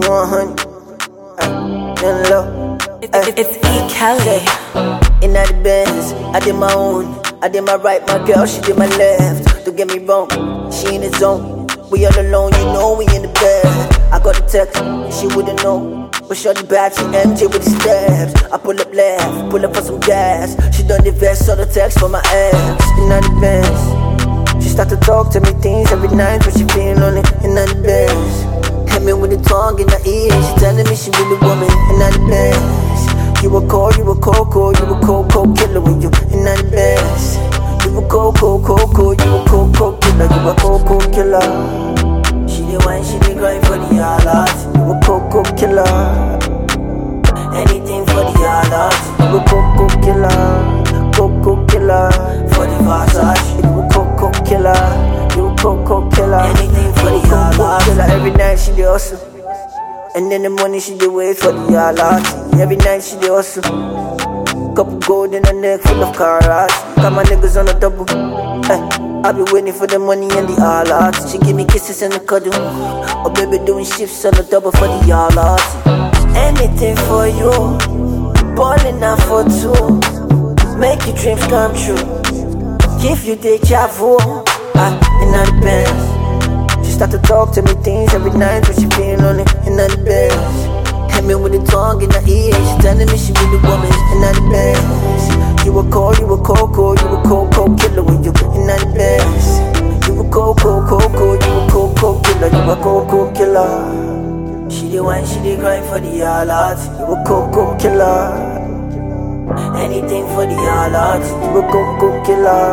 100. In low. It's E. Kelly. In the Benz, I did my own. I did my right, my girl, she did my left. Don't get me wrong, she in the zone. We all alone, you know we in the bed. I got the text, she wouldn't know. But shorty bad, she MJ with the steps. I pull up left, pull up for some gas. She done the vest, saw the text for my ex. In the Benz, she start to talk to me things every night, but she feeling on it. In the Benz, hit me with the tongue in the ear. She telling me she really want me. In the Benz, you a cold, you a cold, you a cold killer when you in the Benz. You a cold, you a cold killer, you a cold killer. She the wine, she the grind for the alert. You a cold killer. Anything for the alert. You a cold killer. For the Versace. You a cold killer. You a cold killer. Anything for the alert. Every night she the hustle. And in the morning she dey wait for the alert. Every night she dey hustle. Couple gold in her neck full of carats. Got my niggas on a double. I be waiting for the money and the alert. She give me kisses and a cuddle. Oh baby doing shifts on the double for the alert. Anything for you. Ballin' out for two. Make your dreams come true. Give you deja vu. In the Benz. She start to talk to me things every night, but she feeling on it. In the Benz, hit me with the tongue in the ear. She telling me she really want me. In the Benz, you a cold, you a cold killer when you in the Benz. You a cold, you a cold killer, you a cold killer. She the wine, she the grind for the alert. You a cold killer. Anything for the alert. You a cold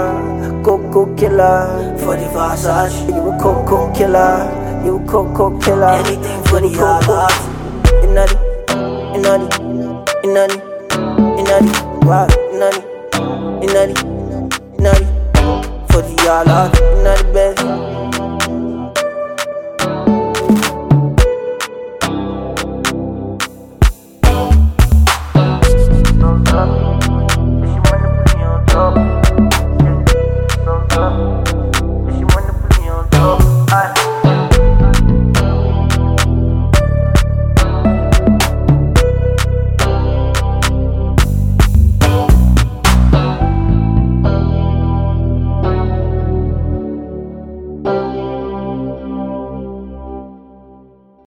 killer. For the Versace. You a cold killer. You a cold killer. Anything for the alert. Inadi, wow, inadi, for the alert.